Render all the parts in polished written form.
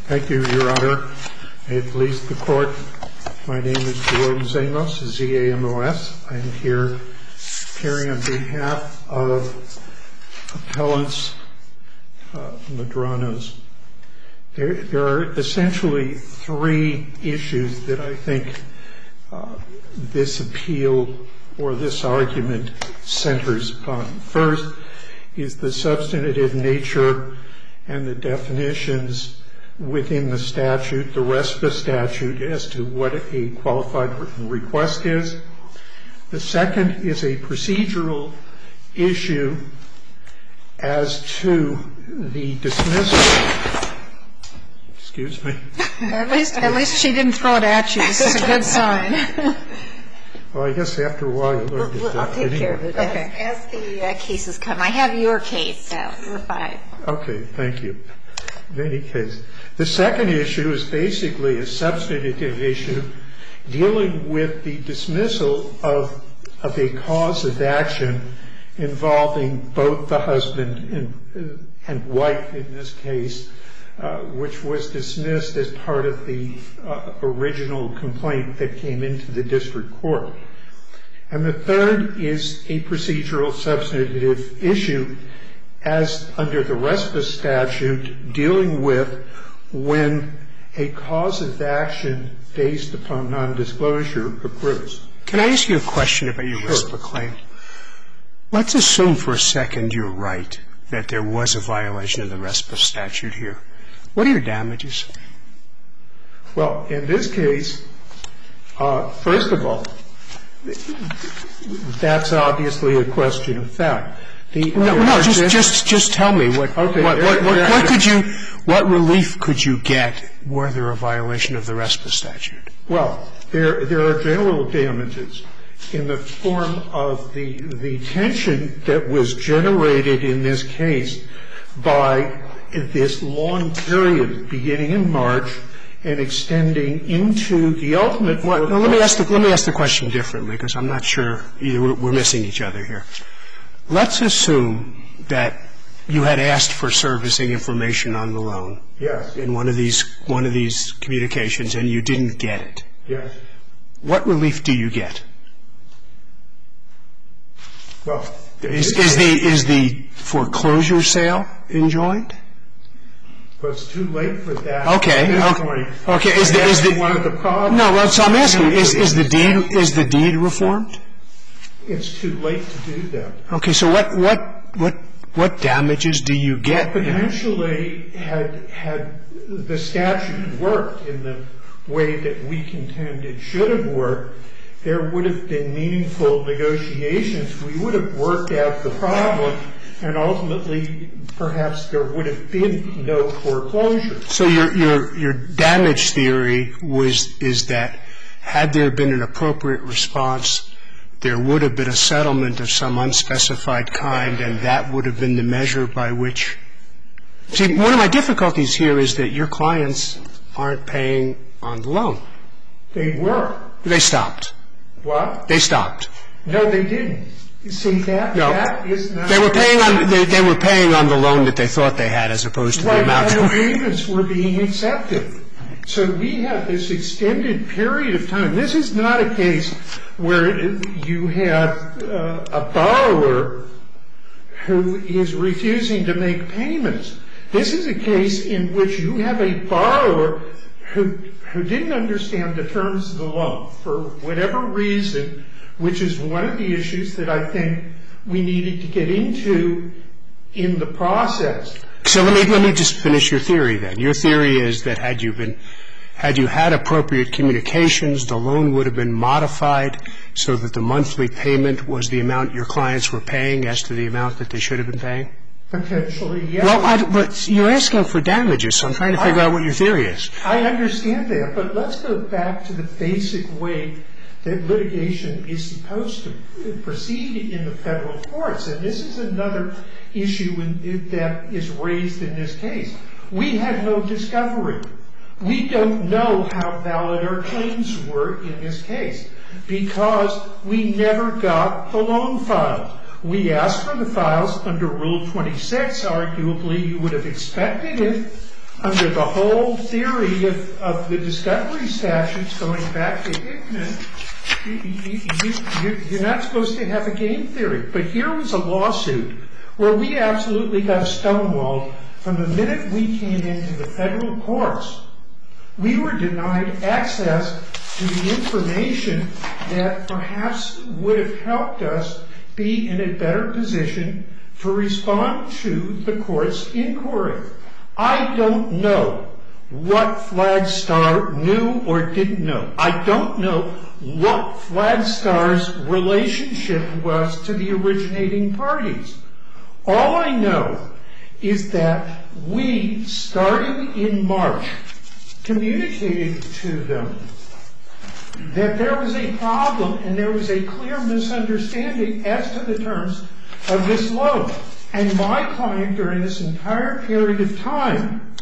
Thank you, Your Honor. May it please the Court, my name is Jerome Zamos, Z-A-M-O-S. I am here appearing on behalf of appellants Medranos. There are essentially three issues that I think this appeal or this argument centers upon. First is the substantive nature and the definitions within the statute, the RESPA statute, as to what a qualified written request is. The second is a procedural issue as to the dismissal. Excuse me. At least she didn't throw it at you. This is a good sign. Well, I guess after a while you learn to I'll take care of it. Okay. As the cases come. I have your case, so we're fine. Okay, thank you. In any case, the second issue is basically a substantive issue dealing with the dismissal of a cause of action involving both the husband and wife in this case, which was dismissed as part of the original complaint that came into the district court. And the third is a procedural substantive issue as under the RESPA statute dealing with when a cause of action based upon nondisclosure accrues. Can I ask you a question about your RESPA claim? Let's assume for a second you're right, that there was a violation of the RESPA statute here. What are your damages? Well, in this case, first of all, that's obviously a question of fact. Just tell me what relief could you get were there a violation of the RESPA statute? Well, there are general damages in the form of the tension that was generated in this case by this long period beginning in March and extending into the ultimate. Well, let me ask the question differently because I'm not sure we're missing each other here. Let's assume that you had asked for servicing information on the loan. Yes. In one of these communications and you didn't get it. Yes. What relief do you get? Well, is the foreclosure sale enjoined? Well, it's too late for that. Okay. Is the one of the problems? No. Well, so I'm asking, is the deed reformed? It's too late to do that. Okay. So what damages do you get? Well, potentially, had the statute worked in the way that we contend it should have worked, there would have been meaningful negotiations. We would have worked out the problem, and ultimately, perhaps there would have been no foreclosure. So your damage theory is that had there been an appropriate response, there would have been a settlement of some unspecified kind, and that would have been the measure by which. See, one of my difficulties here is that your clients aren't paying on the loan. They were. They stopped. What? They stopped. No, they didn't. You see, that is not. They were paying on the loan that they thought they had as opposed to the amount. And agreements were being accepted. So we have this extended period of time. This is not a case where you have a borrower who is refusing to make payments. This is a case in which you have a borrower who didn't understand the terms of the loan for whatever reason, which is one of the issues that I think we needed to get into in the process. So let me just finish your theory then. Your theory is that had you had appropriate communications, the loan would have been modified so that the monthly payment was the amount your clients were paying as to the amount that they should have been paying? Potentially, yes. Well, but you're asking for damages, so I'm trying to figure out what your theory is. I understand that, but let's go back to the basic way that litigation is supposed to proceed in the federal courts. And this is another issue that is raised in this case. We had no discovery. We don't know how valid our claims were in this case because we never got the loan filed. We asked for the files under Rule 26. Arguably, you would have expected it under the whole theory of the discovery statutes going back to Hickman, you're not supposed to have a game theory. But here was a lawsuit where we absolutely got stonewalled from the minute we came into the federal courts. We were denied access to the information that perhaps would have helped us be in a better position to respond to the court's inquiry. I don't know what Flagstar knew or didn't know. I don't know what Flagstar's relationship was to the originating parties. All I know is that we, starting in March, communicated to them that there was a problem and there was a clear misunderstanding as to the terms of this loan. And my client, during this entire period of time,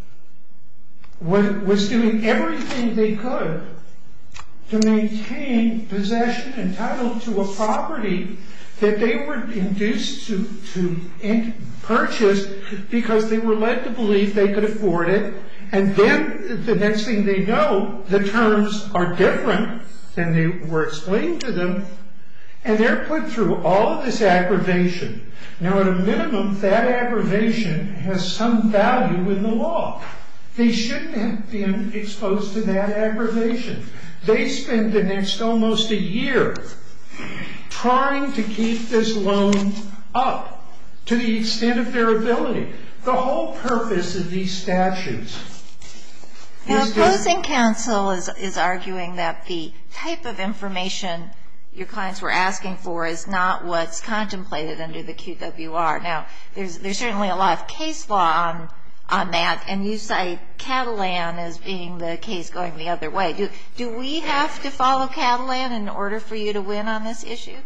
was doing everything they could to maintain possession and title to a property that they were induced to purchase because they were led to believe they could afford it. And then the next thing they know, the terms are different than they were explained to them, and they're put through all of this aggravation. Now, at a minimum, that aggravation has some value in the law. They shouldn't have been exposed to that aggravation. They spend the next almost a year trying to keep this loan up to the extent of their ability. The whole purpose of these statutes Now, opposing counsel is arguing that the type of information your clients were asking for is not what's contemplated under the QWR. Now, there's certainly a lot of case law on that, and you cite Catalan as being the case going the other way. Do we have to follow Catalan in order for you to win on this issue?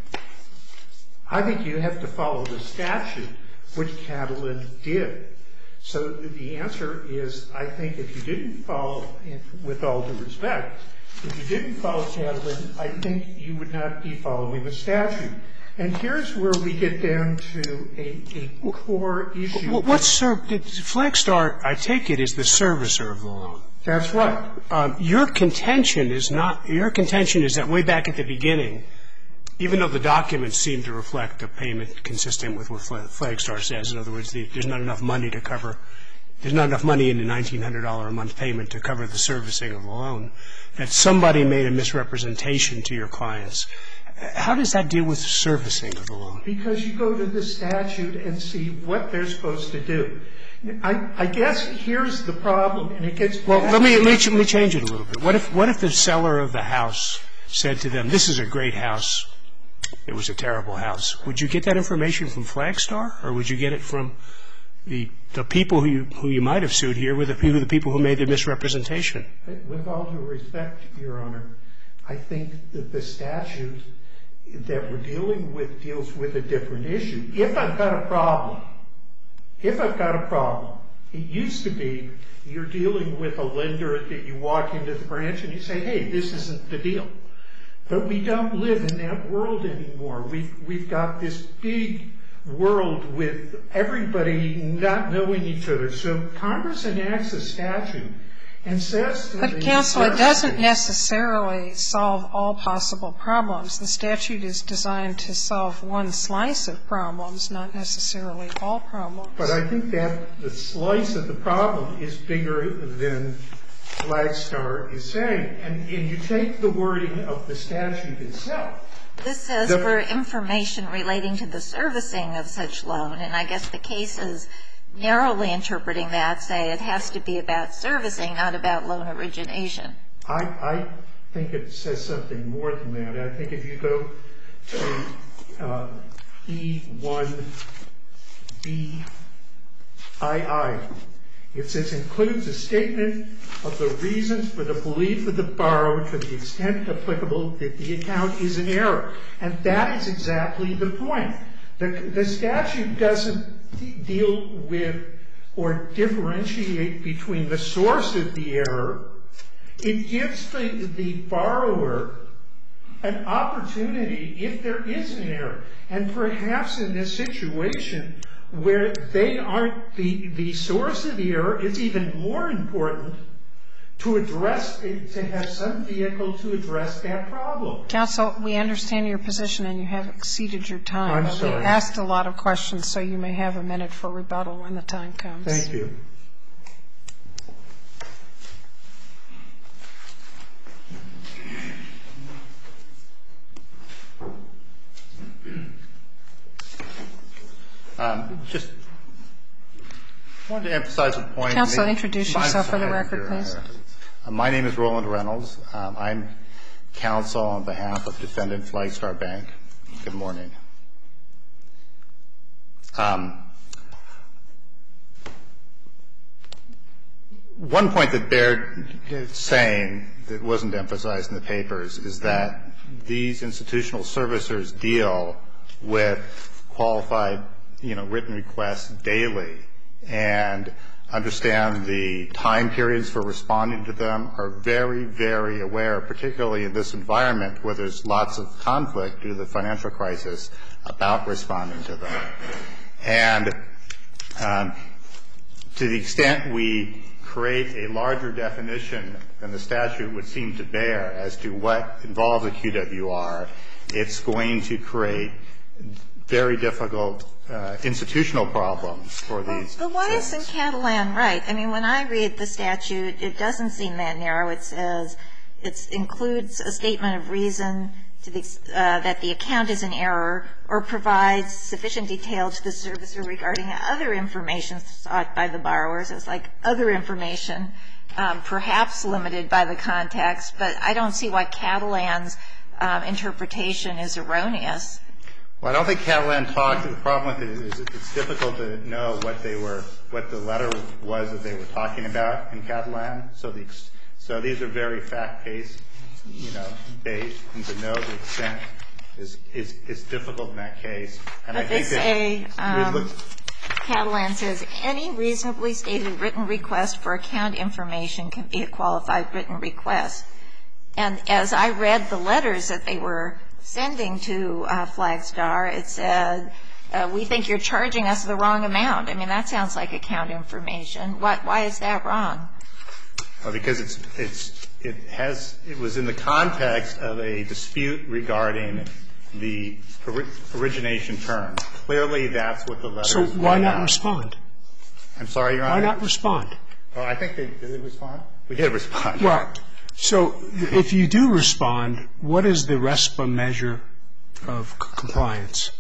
I think you have to follow the statute, which Catalan did. So the answer is, I think if you didn't follow, with all due respect, if you didn't follow Catalan, I think you would not be following the statute. And here's where we get down to a core issue. Flagstar, I take it, is the servicer of the loan. That's right. Your contention is that way back at the beginning, even though the documents seem to reflect a payment consistent with what Flagstar says, in other words, there's not enough money to cover, there's not enough money in the $1,900 a month payment to cover the servicing of the loan, that somebody made a misrepresentation to your clients. How does that deal with servicing of the loan? Because you go to the statute and see what they're supposed to do. I guess here's the problem, and it gets back. Well, let me change it a little bit. What if the seller of the house said to them, this is a great house, it was a terrible house? Would you get that information from Flagstar, or would you get it from the people who you might have sued here, were the people who made the misrepresentation? With all due respect, Your Honor, I think that the statute that we're dealing with deals with a different issue. If I've got a problem, it used to be you're dealing with a lender that you walk into the branch and you say, hey, this isn't the deal. But we don't live in that world anymore. We've got this big world with everybody not knowing each other. So Congress enacts a statute and says to the But, counsel, it doesn't necessarily solve all possible problems. The statute is designed to solve one slice of problems, not necessarily all problems. But I think that the slice of the problem is bigger than Flagstar is saying. And you take the wording of the statute itself. This says for information relating to the servicing of such loan, and I guess the cases narrowly interpreting that say it has to be about servicing, not about loan origination. I think it says something more than that. I think if you go to E1BII, it says includes a statement of the reasons for the belief of the borrower to the extent applicable that the account is in error. And that is exactly the point. The statute doesn't deal with or differentiate between the source of the error. It gives the borrower an opportunity if there is an error. And perhaps in this situation, where they aren't the source of the error, it's even more important to have some vehicle to address that problem. Counsel, we understand your position and you have exceeded your time. I'm sorry. We asked a lot of questions, so you may have a minute for rebuttal when the time comes. Thank you. Just wanted to emphasize a point. Counsel, introduce yourself for the record, please. My name is Roland Reynolds. I'm counsel on behalf of Defendant Flagstar Bank. Good morning. One point that Baird is saying that wasn't emphasized in the papers is that these institutional servicers deal with qualified, written requests daily and understand the time periods for responding to them, are very, very aware, particularly in this environment where there's lots of conflict due to the financial crisis, about responding to them. And to the extent we create a larger definition than the statute would seem to bear as to what involves a QWR, it's going to create very difficult institutional problems for these. But why isn't Catalan right? I mean, when I read the statute, it doesn't seem that narrow. It says it includes a statement of reason to that the account is in error or provides sufficient detail to the servicer regarding other information sought by the borrowers. It's like other information, perhaps limited by the context, but I don't see why Catalan's interpretation is erroneous. Well, I don't think Catalan talked. The problem with it is it's difficult to know what the letter was that they were talking about in Catalan. So these are very fact-based, based, and to know the extent is difficult in that case. And but they say, Catalan says, any reasonably stated written request for account information can be a qualified written request. And as I read the letters that they were sending to Flagstar, it said, we think you're charging us the wrong amount. I mean, that sounds like account information. Why is that wrong? Well, because it was in the context of a dispute regarding the origination term. Clearly, that's what the letters were about. So why not respond? I'm sorry, Your Honor? Why not respond? Oh, I think did they respond? We did respond. Well, so if you do respond, what is the RESPA measure of compliance?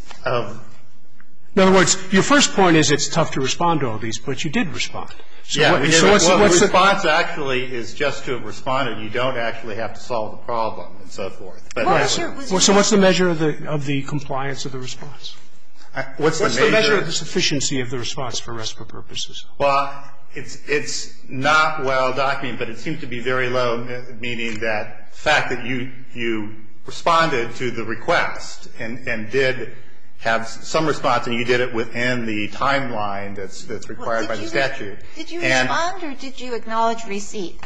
In other words, your first point is it's tough to respond to all these, but you did respond. So yeah, we did. The what's response actually is just to have responded. You don't actually have to solve the problem and so forth. But so what's the measure of the compliance of the response? What's the measure of the sufficiency of the response for RESPA purposes? Well, it's not well documented, but it seems to be very low, meaning that the fact that you responded to the request and did have some response, and you did it within the timeline that's required by the statute. Did you respond or did you acknowledge receipt?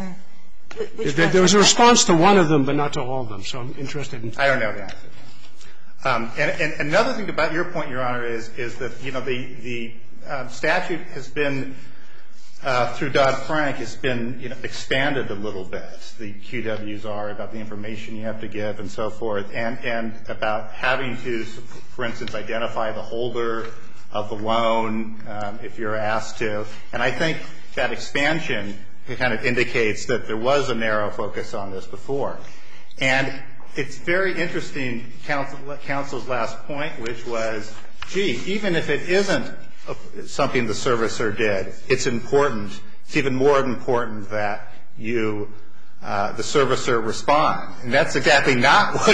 There was a response to one of them, but not to all of them, so I'm interested in. I don't know the answer. And another thing about your point, Your Honor, is that, the statute has been, through Dodd-Frank, has been, expanded a little bit. The QWs are about the information you have to give and so forth, and about having to, for instance, identify the holder of the loan if you're asked to. And I think that expansion kind of indicates that there was a narrow focus on this before. And it's very interesting, counsel's last point, which was, gee, even if it isn't something the servicer did, it's important, it's even more important that you, the servicer, respond. And that's exactly not what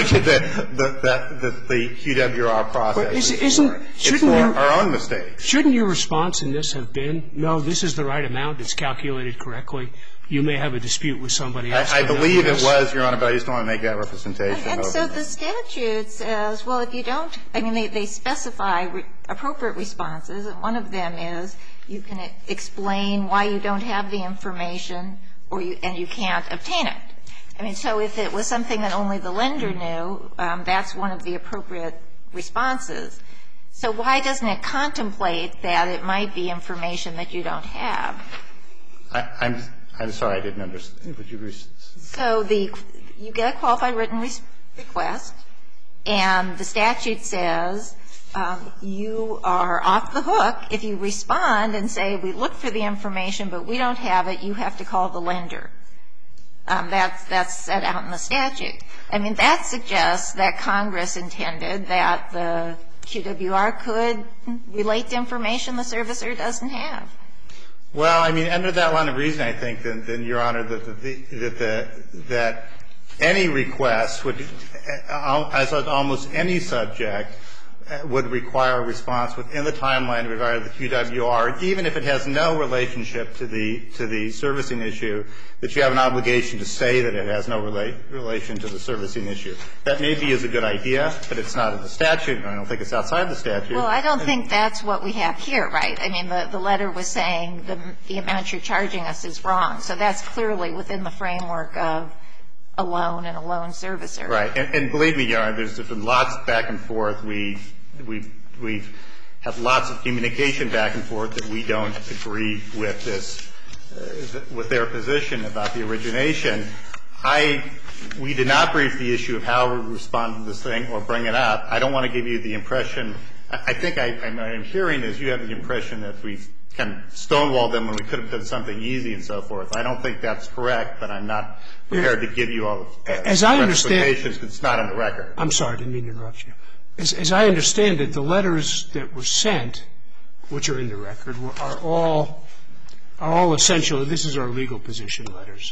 the QWR process is for. It's for our own mistakes. Shouldn't your response in this have been, no, this is the right amount, it's calculated correctly, you may have a dispute with somebody else? I believe it was, Your Honor, but I just don't want to make that representation. And so the statute says, well, if you don't, I mean, they specify appropriate responses, and one of them is you can explain why you don't have the information and you can't obtain it. I mean, so if it was something that only the lender knew, that's one of the appropriate responses. So why doesn't it contemplate that it might be information that you don't have? I'm sorry, I didn't understand. Would you So you get a qualified written request, and the statute says you are off the hook if you respond and say, we looked for the information, but we don't have it, you have to call the lender. That's set out in the statute. I mean, that suggests that Congress intended that the QWR could relate to information the servicer doesn't have. Well, I mean, under that line of reasoning, I think, then Your Honor, that any request would, as with almost any subject, would require a response within the timeline regarding the QWR, even if it has no relationship to the servicing issue, that you have an obligation to say that it has no relation to the servicing issue. That maybe is a good idea, but it's not in the statute, and I don't think it's outside the statute. Well, I don't think that's what we have here, right? I mean, the letter was saying the amount you're charging us is wrong. So that's clearly within the framework of a loan and a loan servicer. Right. And believe me, Your Honor, there's been lots back and forth. We've had lots of communication back and forth that we don't agree with this, with their position about the origination. We did not brief the issue of how we respond to this thing or bring it up. I don't want to give you the impression. I think I'm hearing is you have the impression that we've kind of stonewalled them when we could have done something easy and so forth. I don't think that's correct, but I'm not prepared to give you all the explanations because it's not on the record. I'm sorry, I didn't mean to interrupt you. As I understand it, the letters that were sent, which are in the record, are all essential. This is our legal position letters.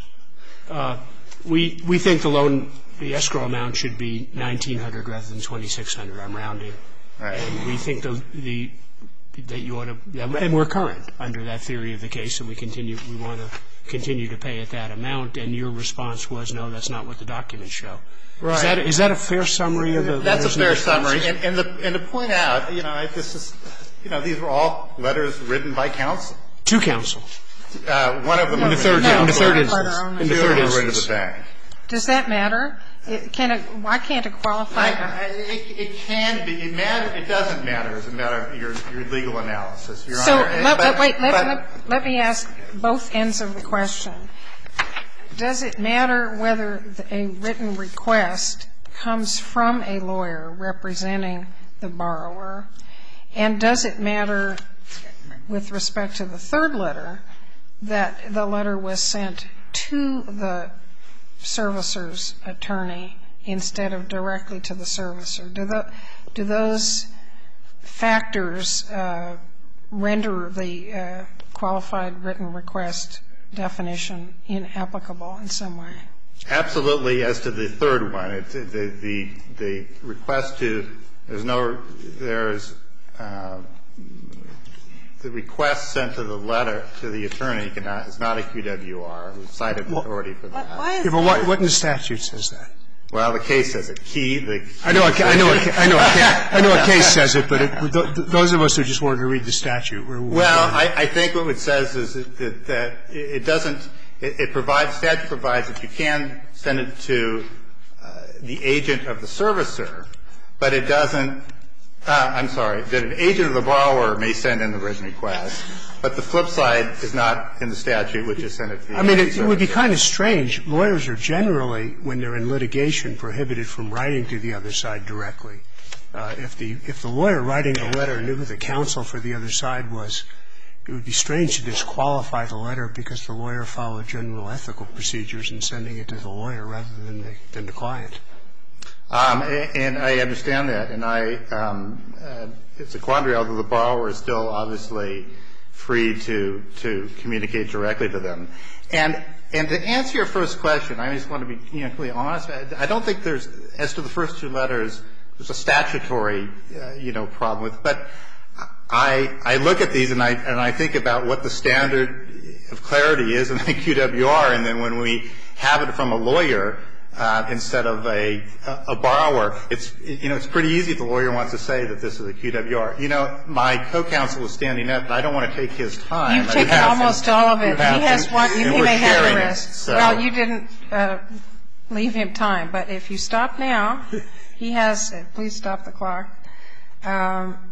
We think the escrow amount should be $1,900 rather than $2,600. I'm rounding. Right. And we think that you ought to, and we're current under that theory of the case, and we want to continue to pay at that amount. And your response was, no, that's not what the documents show. Right. Is that a fair summary of the letters? That's a fair summary. And to point out, these were all letters written by counsel. To counsel. One of them in the third instance. In the third instance. Does that matter? Why can't it qualify? It can be. It doesn't matter as a matter of your legal analysis, Your So Honor. Let me ask both ends of the question. Does it matter whether a written request comes from a lawyer representing the borrower? And does it matter with respect to the third letter that the letter was sent to the servicer's attorney instead of directly to the servicer? Do those factors render the qualified written request definition inapplicable in some way? Absolutely. As to the third one, the request to there's the request sent to the letter to the attorney is not a QWR. We've cited authority for that. But what in the statute says that? Well, the case says it. I know a case says it, but those of us who just wanted to read the statute. Well, I think what it says is that it doesn't. It provides. Statute provides that you can send it to the agent of the servicer, but it doesn't. I'm sorry. That an agent of the borrower may send in the written request, but the flip side is not in the statute, which is sent it to the servicer. I mean, it would be kind of strange. Lawyers are generally, when they're in litigation, prohibited from writing to the other side directly. If the lawyer writing the letter knew who the counsel for the other side was, it would be strange to disqualify the letter because the lawyer followed general ethical procedures in sending it to the lawyer rather than the client. And I understand that. And it's a quandary, although the borrower is still obviously free to communicate directly to them. And to answer your first question, I just want to be completely honest. I don't think there's, as to the first two letters, there's a statutory, problem with. But I look at these and I think about what the standard of clarity is in the QWR, and then when we have it from a lawyer instead of a borrower, it's pretty easy if the lawyer wants to say that this is a QWR. My co-counsel is standing up, and I don't want to take his time. You've taken almost all of it. He has one. He may have the rest. Well, you didn't leave him time. But if you stop now, he has – please stop the clock.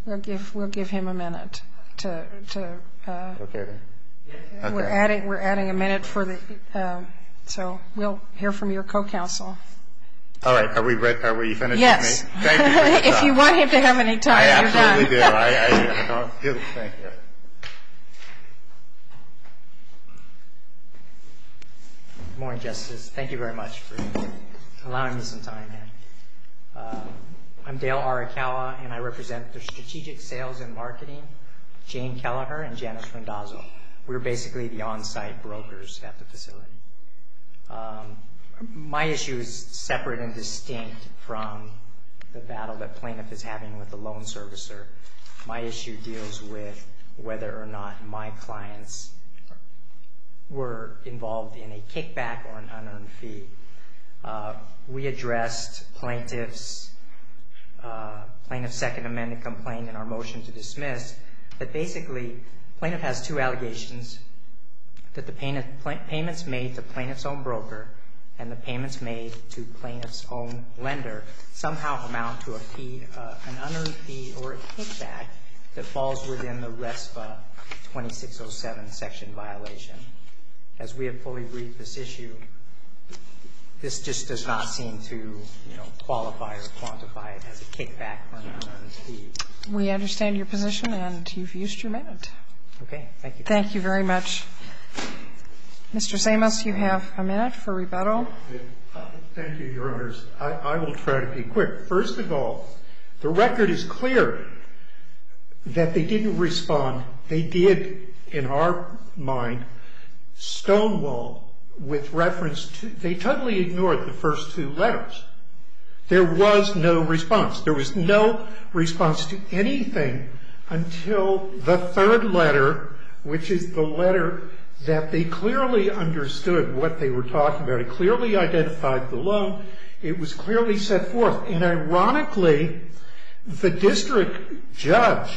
We'll give him a minute to. Okay. We're adding a minute for the. So we'll hear from your co-counsel. All right. Are we ready? Are we finished? Yes. With me? Thank you for your time. If you want him to have any time, you're done. I absolutely do. I don't. Thank you. Good morning, Justice. Thank you very much for allowing me some time here. I'm Dale Arakawa, and I represent the Strategic Sales and Marketing, Jane Kelleher and Janice Randazzo. We're basically the on-site brokers at the facility. My issue is separate and distinct from the battle that plaintiff is having with the loan servicer. My issue deals with whether or not my clients were involved in a kickback or an unearned fee. We addressed plaintiff's Second Amendment complaint in our motion to dismiss, but basically plaintiff has two allegations, that the payments made to plaintiff's own broker and the payments made to plaintiff's own lender somehow amount to a fee, an unearned fee or a kickback that falls within the RESPA 2607 section violation. As we have fully briefed this issue, this just does not seem to, qualify or quantify it as a kickback or an unearned fee. We understand your position, and you've used your minute. Okay, thank you. Thank you very much. Mr. Zamos, you have a minute for rebuttal. Thank you, Your Honors. I will try to be quick. First of all, the record is clear that they didn't respond. They did, in our mind, stonewall with reference to, they totally ignored the first two letters. There was no response. There was no response to anything until the third letter, which is the letter that they clearly understood what they were talking about. It clearly identified the loan. It was clearly set forth. And ironically, the district judge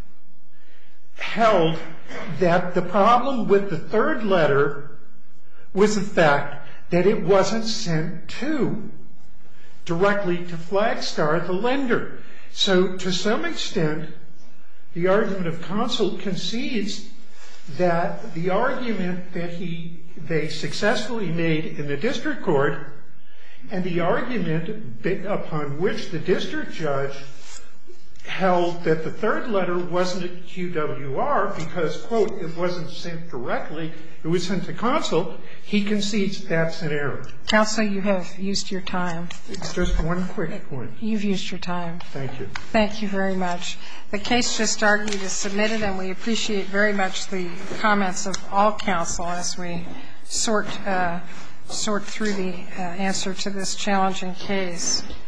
held that the problem with the third letter was the fact that it wasn't sent directly to Flagstar, the lender. So to some extent, the argument of counsel concedes that the argument that they successfully made in the district court and the argument upon which the district judge held that the third letter wasn't a QWR because, quote, it wasn't sent directly, it was sent to counsel, he concedes that's an error. Counsel, you have used your time. It's just one quick point. You've used your time. Thank you. Thank you very much. The case just argued is submitted, and we appreciate very much the comments of all counsel as we sort through the answer to this challenging case.